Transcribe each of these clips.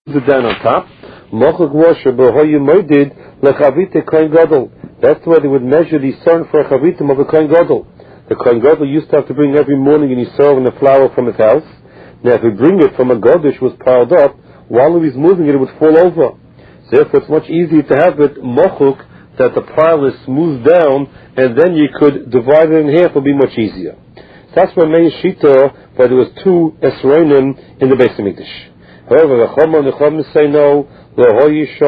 it down on top. Mochuk washer b'hoyu moedid lechavite kohen gadol. That's the way they would measure the Yisrael for a chavitim of a kohen gadol. The kohen gadol used to have to bring every morning in Yisrael the flour from his house. Now, if we bring it from a godish was piled up, while he was moving it, it would fall over. So therefore, it's much easier to have it mochuk, that the pile is smoothed down, and then you could divide it in half. It would be much easier. So that's why Meir Shita, but there was two esronim in the Beis Hamikdash. However, the Chacham and the Chacham say no. There's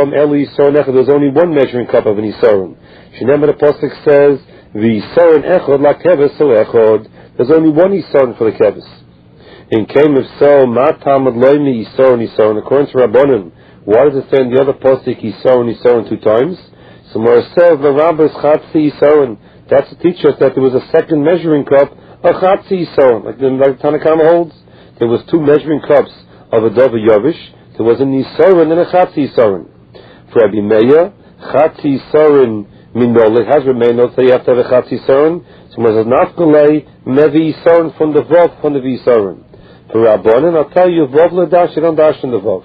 only one measuring cup of an Yisrael. Shinema the pasuk says, "V'Yisrael echad la keves so echad." There's only one Yisrael for the keves. In came if so, matamad loymi Yisrael. According to Rabbanim, why does it say in the other pasuk Yisrael 2 times? So Mora says the Rabbis chatzi Yisrael. That's to teach us that there was a second measuring cup, a chatzi Yisrael, like the Tanakama holds. There was two measuring cups of a dove yavish. There was an Yisrael and a chatzi Yisrael. For Rabbi Meir, chatzi Yisrael minole has remained. So you have to have a chatzi Yisrael. So Mora says nafkalei mevi Yisrael from the vav from the Yisrael. For Rabbanan, I'll tell you, vav ledash, you don't dash in the vav.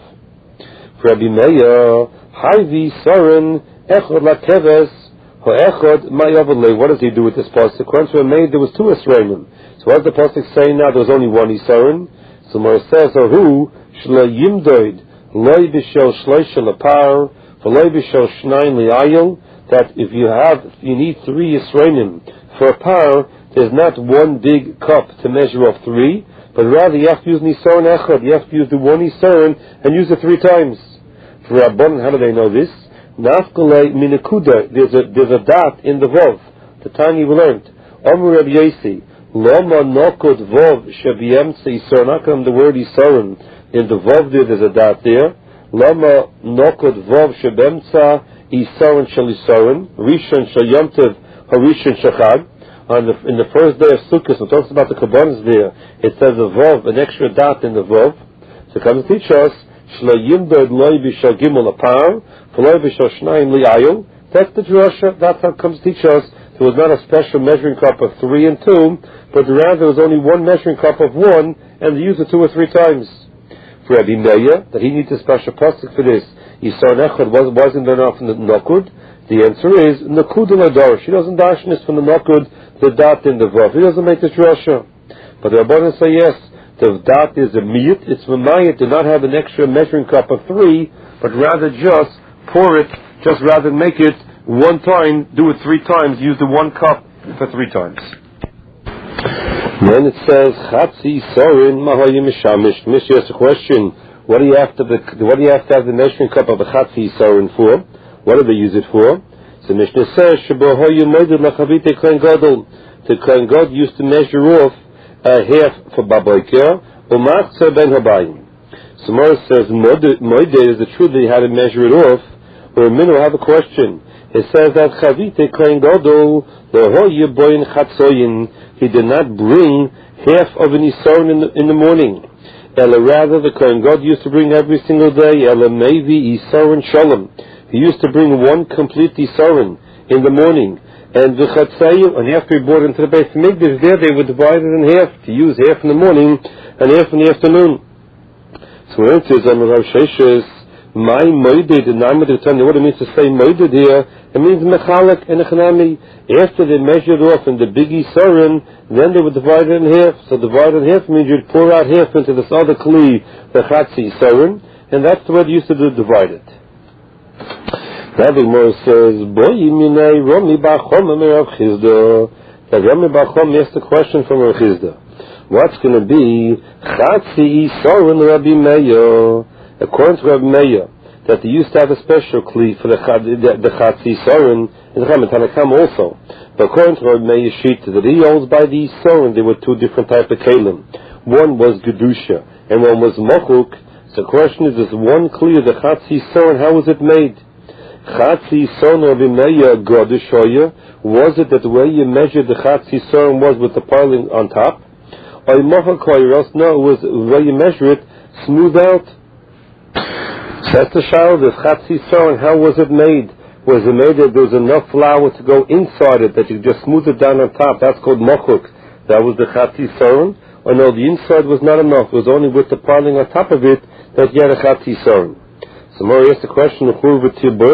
For Rabbi Meir, hayvi Yisrael echad lakeves ho'echad ma'yavale. What does he do with this pasuk? According to Rabbi Meir, there was two Yisraelim. So what does the pasuk say now? There was only one Yisrael. So Mora says, or who shlo yimdoid loy b'shel shloisha lepar v'loy b'shel shnaim li'ayil, that if you need three Yisraelim for a par, there's not one big cup to measure off three, but rather you have to use Nisaron Echad. You have to use the one Nisaron and use it 3 times. For Rabbanan, how do they know this? Nafkalei minakuda. There's a dot in the Vav. The Tanya we learned. Omer Rabbi Yosi. Loma nokod Vav shabiyemtze Yisaron. How come the word Yisaron in the Vav there's a dot there? Loma nokod Vav shabemtza Yisaron shel Yisaron. Rishon shel Yomtev harishon shachad. In the first day of Sukkot, it talks about the Kabbanas there. It says a Vav, an extra dot in the Vav. So it comes to teach us, Shlo Yimdod Loi B'Shal Gimel Apar, V'Loi B'Shal Shnayim Li'ayil. That's the drasha. That's how it comes to teach us. There was not a special measuring cup of 3 and 2, but rather there was only one measuring cup of 1, and they used it 2 or 3 times. For Rabbi Meir, that he needs a special pasuk for this. Yisrael Echad wasn't enough in the Nakud. The answer is Nakud L'Adar. She doesn't dash this from the Nakud, the dot in the Vav. He doesn't make the drasha. But the Rabbanan say yes, the dot is a miyut. It's v'mayit to not have an extra measuring cup of 3, but rather just pour it, just rather than make it 1 time, do it 3 times, use the 1 cup for 3 times. Then it says Chatzi Sorin Mahoyi Mishamish. Mister asks a question. What do you have to have the measuring cup of a Chatzi Sorin for? What do they use it for? So Mishnah says Shabohoyu Moedid Lachavite Kohen Gadol. The Kohen Gadol used to measure off a half for Baboiker Umachzer Ben Habayim. So Mora says Moedid is the truth that he had to measure it off. Or Minu have a question. It says that Chavite Kohen Gadol Lohoyu Boyin Chatzoyin. He did not bring half of an Yisrael in the morning. Ella rather the Kohen Gadol used to bring every single day. Ella Mevi Yisrael Shalom. He used to bring 1 complete Yisrael in the morning. And the Chatzayu, and after he brought into the Beis Hamikdash, there they would divide it in half, to use half in the morning and half in the afternoon. So when it says, Rav Sheshes, my moedid, and I'm going to tell you what it means to say moedid here, it means mechalek and echanami. After they measured off in the big Yisrael, then they would divide it in half. So divide it in half means you'd pour out half into this other kli, the Chatzi Yisrael, and that's the way they used to do, divide it. Rabbi Mor says, Boy Yiminei Romi Bachom Rav Chizda. That Romi Bachom asked a question from Rav Chizda. What's going to be Chatzi Yisrael Rabbi Meir? According to Rabbi Meir, that they used to have a special kli for the Chatzi Yisrael in the Tanakam also. But according to Rabbi Meir Shita, that he holds by the Yisrael, there were 2 different types of kalim. One was Gedusha, and one was Mochuk. So the question is one kli of the Chatzi Yisrael, how was it made? Chatzi Yisrael Rabbi Meir Godushoya, was it that the way you measured the Chatzi Yisrael was with the piling on top? Or else no, it was the way you measure it, smooth out. That's the shadow of the Chatzi Yisrael, and how was it made? Was it made that there was enough flour to go inside it, that you just smooth it down on top? That's called Mochuk. That was the Chatzi Yisrael. Or no, the inside was not enough. It was only with the piling on top of it that you had a Chatzi Yisrael. So Mori asked the question, you could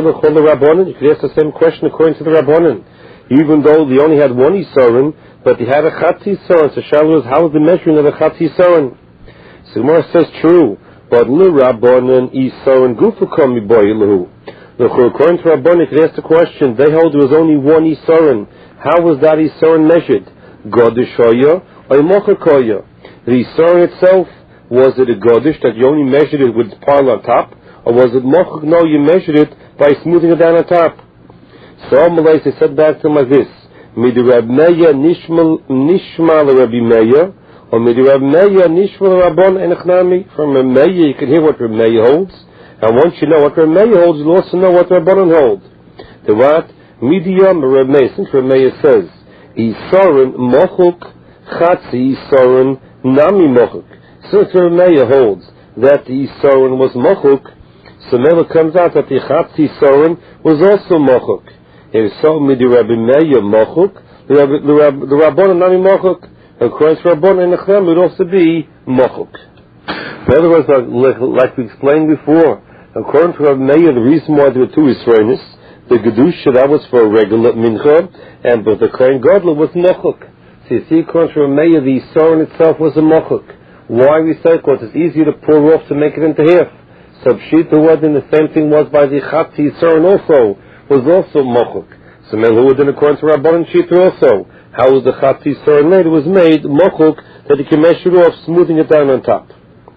ask the same question according to the Rabbanan. Even though they only had one Yisroel, but they had a Chatz Yisroel. So Shaila is, how is the measuring of a Chatz Yisroel? So Gemara says, true, but Li Rabbanan Yisroel Gufukam Miboy. According to Rabbanan, you could ask the question, they hold there was only one Yisroel. How was that Yisroel measured? Godishoya or Mochakoya? The Yisroel itself, was it a Godish that you only measured it with pile on top? Or was it Mochak? No, you measured it by smoothing it down on top. So Amalai, they said back to him like this: Midi Rab Meya Nishmal Rabbi Meya, or Midi Rab Meya Nishmal Rabban Enechnami. From Rab Meya, you can hear what Rab Meya holds, and once you know what Rab Meya holds, you'll also know what Rabbanan holds. The what? Midiyam Rab Meya. Since Rab Meya says Yisorin Mochuk Chatzi Yisorin Nami Mochuk. Since Rab Meya holds that the Yisorin was Mochuk, so now it comes out that the Chatzi Yisorin was also Mochuk. If so, Midi Rabbi Meya Mochuk, the Rabbanan Nami Mochuk, according to Rabbanan Nechem, would also be Mochuk. In other words, like we explained before, according to Rabbi Meya, the reason why there were two Yisroelis, the Gedusha, that was for a regular Mincha, and but the Kohen Gadol was Mochuk. So you see, according to Rabbi Meya, the Yisroel itself was a Mochuk. Why we say? Because it's easier to pour off to make it into half. So Pshita was, and the same thing was by the Chatzi Yisroel also, was also Mochuk. So Melhuadin, according to Rabbanan Shita also, how was the Chatzi Yisroel made? It was made Mochuk, that you can measure it off, smoothing it down on top.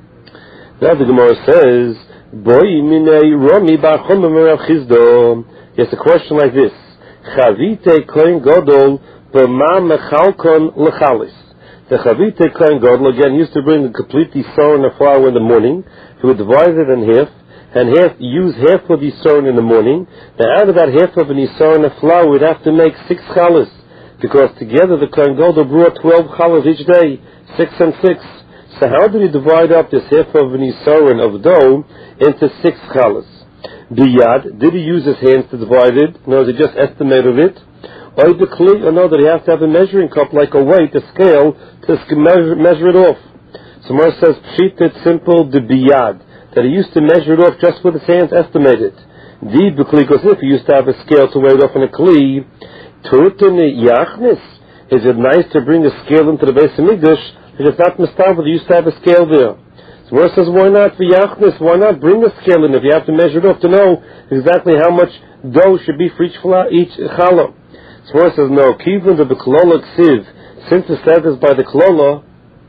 Now the Gemara says, Boi minei romi ba'chomim Rav Chizdo. Yes, a question like this: Chavite Kohen Gadol b'ma mechalkon lechalis. The Chavite Kohen Gadol again used to bring a complete Yisroel and a flour in the morning. He would divide it in half, and use half of the Yisroel in the morning. Now out of that half of an Yisroel and a flour, we'd have to make 6 chalas, because together the Kohen Gadol brought 12 chalas each day, 6 and 6. So how did he divide up this half of an Yisroel of dough into 6 chalas? Biyad, did he use his hands to divide it? No, he just estimated it. Or no, that he has to have a measuring cup like a weight, a scale, to measure it off. So Mar says, Pshit, it's simple, the biyad, that he used to measure it off just with his hands, estimated. Di b'kli, because if he used to have a scale to weigh it off in a kli, turtene yachnis, is it nice to bring a scale into the Beis Hamikdash? Because it's not mistava, he used to have a scale there. So Mar says, why not for yachnis? Why not bring a scale in if you have to measure it off to know exactly how much dough should be for each challah? So Mar says, no, kivun the b'klola ksiv, since it says this by the klola,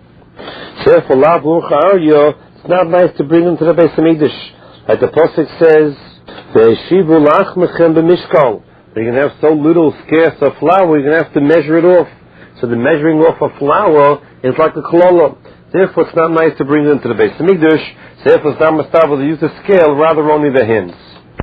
it's not nice to bring them to the Beis Hamikdash. Like the Pasuk says, you're going to have so little scarce of flour, you're going to have to measure it off. So the measuring off of flour is like a klola. Therefore, it's not nice to bring them to the Beis Hamikdash. Therefore, it's not mustava to use the scale, rather only the hands.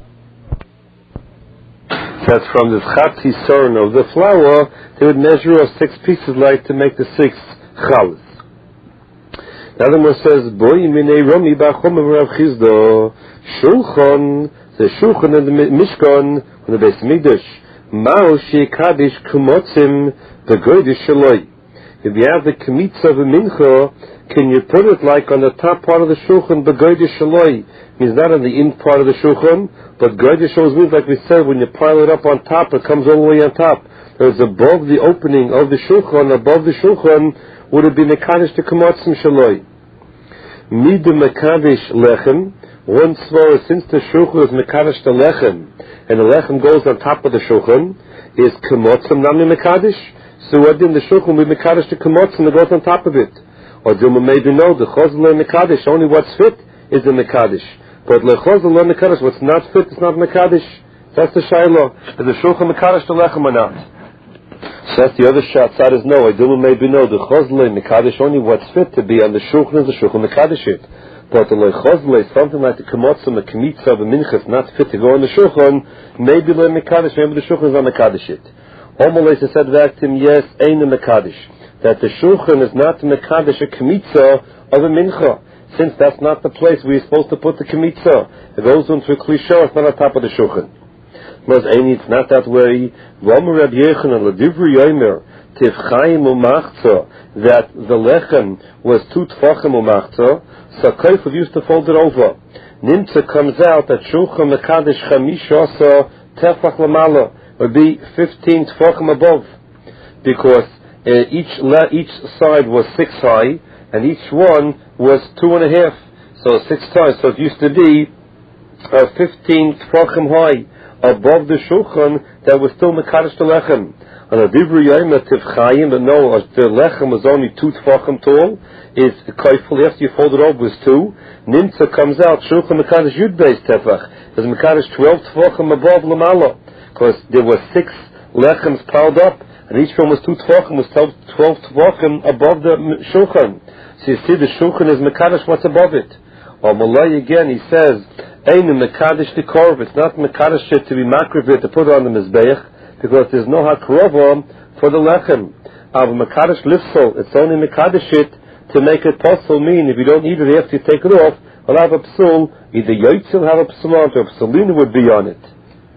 That's from this Chatzi Yisroel of the flour, they would measure off 6 pieces like to make the 6 chalas. The other one says, Boi minei romi ba'chomim Rav Chizdo, Shulchan, the Shulchan and the Mishkan, on the Beis Hamikdash, Mao she'kadish kumotzim, the Goydish Shaloi. If you have the Kemitza of a Mincha, can you put it like on the top part of the Shulchan, the Goydish Shaloi? Means not on the in part of the Shulchan, but Goydish Shaloi means, like we said, when you pile it up on top, it comes all the way on top. There's above the opening of the Shulchan, above the Shulchan, would it be Mekadosh to Kumotzim Shaloi? Midu Mekadosh Lechem, one svara, since the Shulchan is Mekadosh to Lechem, and the Lechem goes on top of the Shulchan, is Kumotzim Nami Mekadosh? So what in the Shulchan will be Mekadosh to Kumotzim that goes on top of it? Or Dilma maybe no, the Chosel Mekadosh, only what's fit is the Mekadosh. But the Chosel Mekadosh, what's not fit is not Mekadosh. That's the Shiloh. Is the Shulchan Mekadosh to Lechem or not? So that's the other side is no. I do maybe no. The Chosle Mekadosh, only what's fit to be on the Shulchan is the Shulchan Mekadosh it. But the Chosle, something like the Kemotzim, a Kemitza, a Minchas, not fit to go on the Shulchan, maybe the Mekadosh, maybe the Shulchan is on Mekadosh it. Omalei said back to him, yes, ain't a Mekadosh. That the Shulchan is not Mekadosh, a Kemitza of a Mincha. Since that's not the place where you're supposed to put the Kemitza. It goes into a Klisho, it's not on top of the Shulchan. It's not that way. That the lechem was 2 tfachim umachza, so Kaifov used to fold it over. Nimtza comes out that Shulchan Mekadesh Chamisha Tefach Lamala would be 15 Tefachim above, because each side was 6 high, and each one was 2.5. So 6 times. So it used to be 15 Tefachim high above the Shulchan that was still Mekadesh the Lechem. And the Dibri Yom Tivchayim, but no, the Lechem was only 2 Tefachim tall, is Kaifel, after you fold it over was 2. Nimtza comes out, Shulchan Mekadesh Yud Beis Tefach. There's Mekadesh 12 Tefachim above Lamala, because there were 6 Lechems piled up, and each one was 2 Tefachim, was 12 Tefachim above the Shulchan. So you see the Shulchan is Mekadesh what's above it. Or Malay again, he says, Ein Mekadesh the Korv, it's not Mekadesh to be makrivit, to put on the Mizbeach, because there's no hakrova for the lechem. Av Mekadesh lifsol, it's only Mekadesh it to make it possible, mean if you don't eat it after you take it off, I'll have a psul, either Yotzil have a psulon, or a psulina would be on it.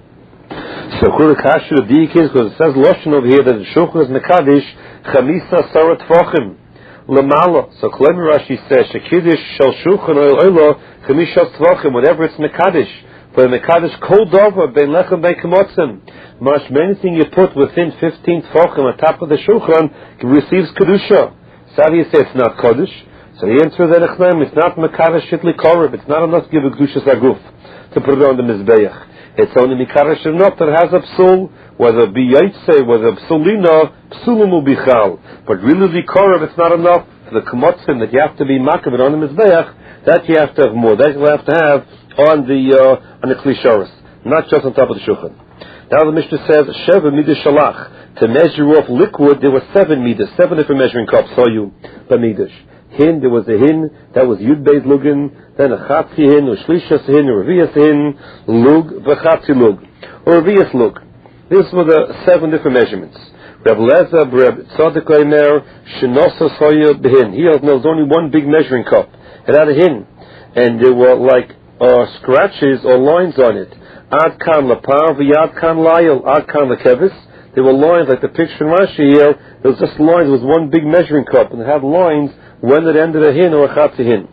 So Kurakash the Dik is, because it says Loshen over here that the Shulchan is Mekadesh, Chamisa Sarat Tvachim, Lamala. So Klemi Rashi says, Shekidish Shal Shulchan Oilo, Chamisa Tvachim, whenever it's Mekadesh. But Mekadesh Kol Dover, Ben Lechem Ben Kemotzim. Much anything you put within 15 Tefachim on top of the Shulchan receives Kedusha. Savi says it's not Kodesh. So the answer is it's not Mekadesh Shitli Korib. It's not enough to give a Kedusha Zaguf to put it on the Mizbeach. It's only Mekadesh enough that it has a psul, whether it be Yaitse, whether psulina, psulim will be chal. But really the Korib, it's not enough for the Kemotzim that you have to be makabit on the Mizbeach. That you have to have more. That you have to have on the Klisharis, not just on top of the Shulchan. Now the Mishnah says, Sheva Midah Shalach. To measure off liquid, there were 7 Midas, 7 different measuring cups, saw you, Bamidash. Hin, there was a hin, that was Yud Beis Lugin, then a Chatzi hin, or Shlishas hin, or Revias hin, Lug, V'Chatzi Lug, or Revias Lug. These were the 7 different measurements. Reb Lezer, Reb Tzadok Omer, Shenosa Soya Behin. Here there was only one big measuring cup. It had a hin, and there were like scratches or lines on it. Ad kan lapar v'yad kan layel, ad kan lekevis. There were lines like the picture in Rashi here. It was just lines. It was one big measuring cup, and it had lines when it ended a hin or a chatzi hin.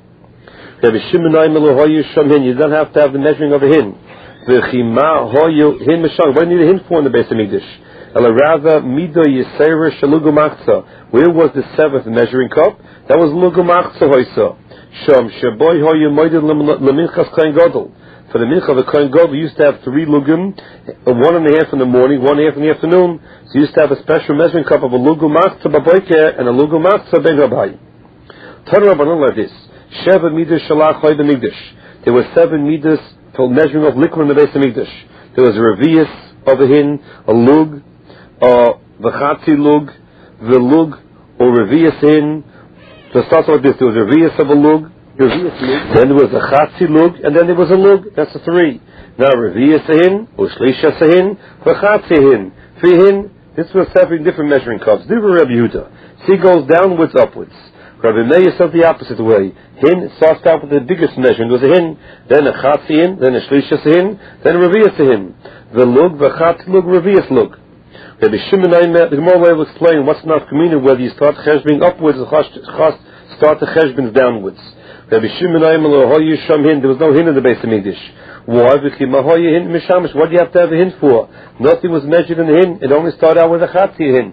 You don't have to have the measuring of a hin. What do you need a hin for in the Beis Hamikdash? Where was the 7th measuring cup? That was lugumachza hoisa. Shom sheboy hoyu moeded leminchas kohen gadol. For the mincha of the kohen gadol, we used to have 3 lugum, 1.5 in the morning, 1.5 in the afternoon. So you used to have a special measuring cup of a lugumachza baboike and a lugumachza ben rabbi. Torah Rabbanon like this: Sheva midas shalach hoy b'mikdash. There were 7 midas for measuring of liquid in the Beis Hamikdash. There was a revius of a hin, a lug, the chatzi lug, the lug, or revius hin. So it starts like this: there was a revius of a lug, then there was a chatzi lug, and then there was a lug. That's the 3. Now revius hin, or shlishas hin, the chatzi hin, hin. This was 7 different measuring cups. Divrei Rabbi Yehuda. See, goes downwards, upwards. Rabbi Meir said the opposite way. Hin starts out with the biggest measurement. It was a hin, then a chatzi hin, then a shlishas hin, then a revius hin. The lug, the chatzi lug, revius lug. Rabbi Shimon the Gemara will explain what's not communal, whether you start cheshbon upwards or start the cheshbon downwards. Rabbi Shimon there was no hin in the Beis Hamikdash. Why? What do you have to have a hin for? Nothing was measured in the hin. It only started out with a chatzi hin.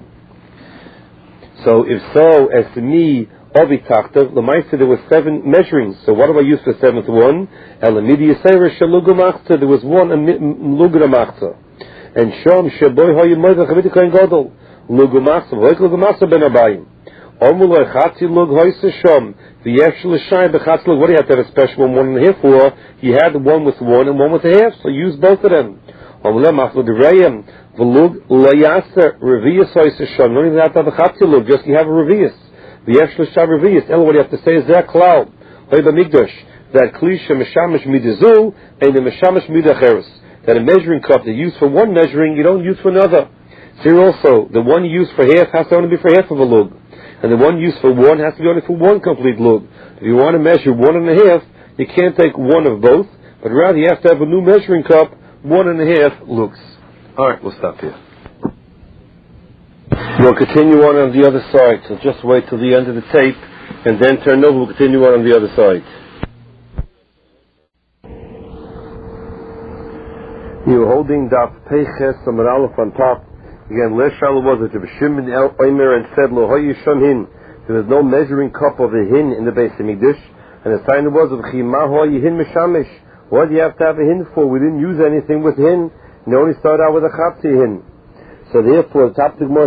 So if so, as to me, Ovitaktav, Lamaisa, there were 7 measurings. So what do I use for the 7th one? Elamidi Yisera Shalugumachta, there was one Luguramachta. And Shom Shaboy Hoyimoy Chaviti Kohen Gadol. Lugumachta, Hoik Lugumachta Ben Abayim. Omuloi Chatzi Lug Hoysa Shom. V'yesh L'shai B'chatzi Lug. What do you have to have a special one, 1.5 for? You had one with 1 and one with 1/2, so use both of them. Omuloi Machlo D'Reyem. V'lug L'yasa Revius Hoysa Shom. You don't even have to have a Chatzi Lug, just you have a Revius. V'yesh L'shai Revius. What you have to say is that cloud. Hoy B'mikdash. That Klisha Meshamish Midazu and the Meshamish Midacheres. That a measuring cup that you use for one measuring, you don't use for another. Here also, the one you use for half has to only be for half of a lug. And the one used for 1 has to be only for 1 complete lug. If you want to measure 1.5, you can't take one of both, but rather you have to have a new measuring cup, 1.5 lugs. Alright, we'll stop here. We'll continue on the other side, so just wait till the end of the tape, and then turn over, we'll continue on the other side. You were holding Daf Peiches Amar Aleph on top. Again, Leshal was it Rabbi Shimon El Omer and said, Lo Hayishon Hin. There was no measuring cup of a hin in the Beis Hamikdash, and the sign was of Chima Hin Mishamish. What do you have to have a hin for? We didn't use anything with hin. You only started out with a Chapti hin. So therefore, the top of the Gemara